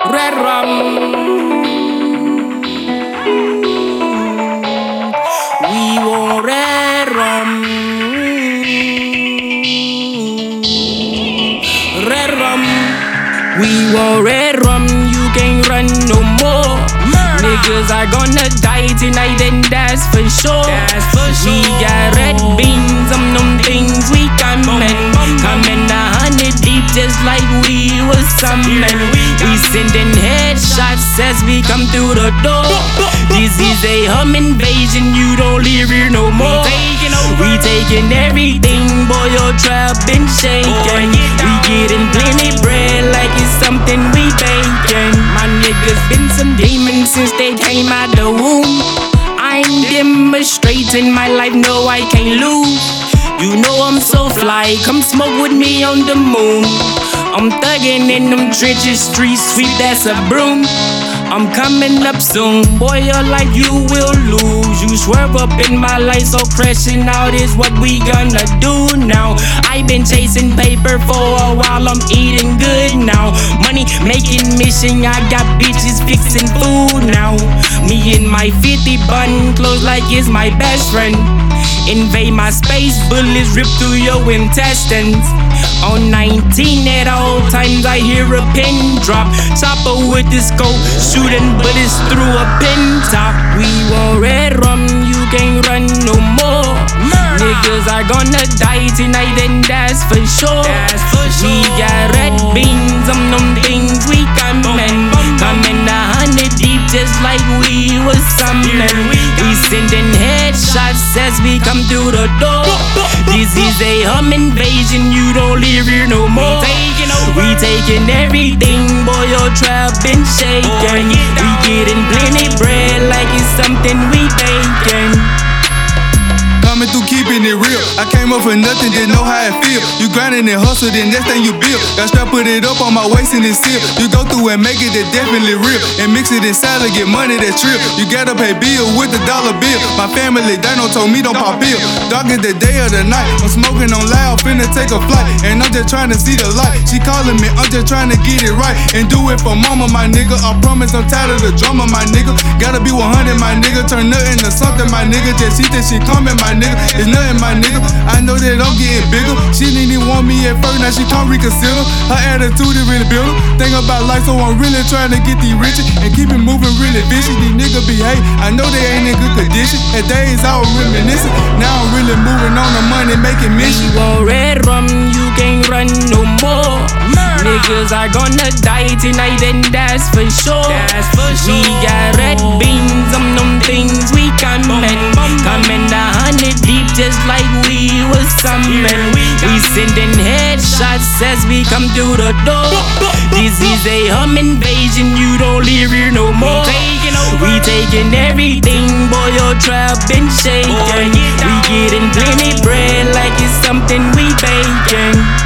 Red rum. We want red rum. Red rum. We want red rum. You can't run no more. Niggas are gonna die tonight, and that's for sure. We got red beans on them things. We coming 100 deep, just like we was summoned. We sending headshots as we come through the door. This is a home invasion. You don't live here no more. We taking everything, boy. Your trap been shaking. We getting plenty bread like it's something we baking. My niggas been some demons since they came out the womb. I'm demonstrating my life, no I can't lose. You know I'm so fly, come smoke with me on the moon. I'm thugging in them trenches, street sweep, that's a broom. I'm coming up soon, boy, your life you will lose. You swerve up in my life, so crashing out is what we gonna do now. I've been chasing paper for a while, I'm eating good now. Money making mission, I got bitches fixing food now. Me and my 50 bun, close like it's my best friend. Invade my space, bullets rip through your intestines. On 19 at all times I hear a pin drop. Chopper with the scope, shooting bullets through a pin top. We want red rum, you can't run no more. Niggas are gonna die tonight, and that's for sure. We got red beans on them things. We coming 100 deep, just like we was summoned. We sending headshots as we come through the door. This is a home invasion. You don't live here no more. We taking everything, boy. Your trap been shaking. We getting plenty bread like it's something we baking. Coming through keeping it real. I came up for nothing, didn't know how it feel. You grinding and hustle, then next thing you build. Got strap, put it up on my waist and it's sealed. You go through and make it, that's definitely real. And mix it inside and get money, that's real. You gotta pay bill with the dollar bill. My family, they don't told me don't pop pill. Dark is the day or the night. I'm smoking on loud, finna take a flight. And I'm just trying to see the light. She calling me, I'm just trying to get it right. And do it for mama, my nigga. I promise I'm tired of the drama, my nigga. Gotta be 100, my nigga. Turn nothing to something, my nigga. Just see that shit coming, my nigga. It's nothing, my nigga. I know that I'm getting bigger. She didn't even want me at first, now she can't reconsider. Her attitude is really built. Think about life, so I'm really trying to get these riches and keep it moving really vicious. These niggas behave, I know they ain't in good condition. At days I was reminiscing. Now I'm really moving on the money, making mission. We want red rum, you can't run no more. Niggas are gonna die tonight, and that's for sure. We got red beans on them things. We coming 100 deep, just like we was summoned. We sending headshots as we come through the door. This is a home invasion. You don't live here no more. We taking everything, boy. Your trap been shaking. We getting plenty bread like it's something we baking.